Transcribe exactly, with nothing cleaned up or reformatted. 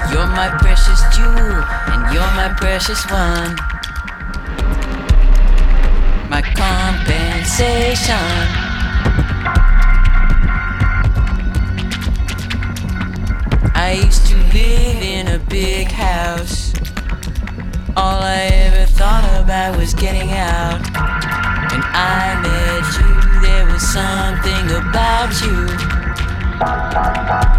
You're my precious jewel, and you're my precious one. My compensation. I used to live in a big house. All I ever thought about was getting out. When I met you, there was something about you